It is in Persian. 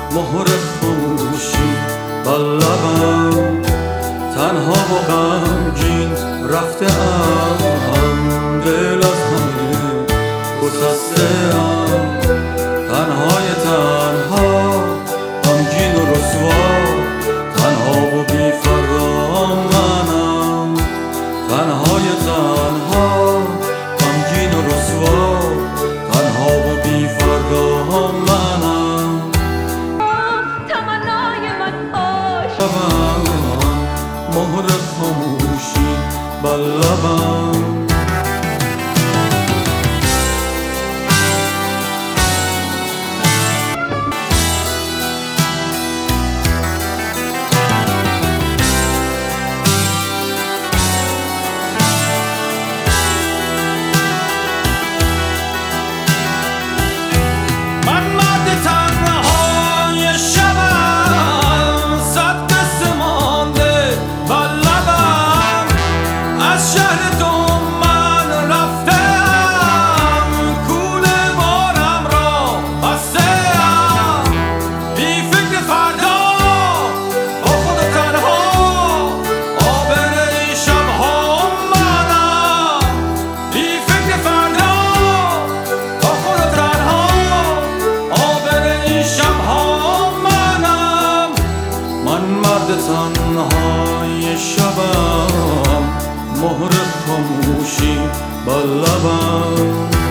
مهر خاموشی بر لبم، تنها و غمگین رفته‌ام، دل از همه گسسته‌ام، تنهای تنها، غمگین و رسوا، تنها و بی‌فرام منم، تنهای تنها، غمگین و رسوا، تنها و بی‌فرام منم. تمنای من باش، مهر خاموشی بر لبم. تنهای شبم، مهر خاموشی بر لبم.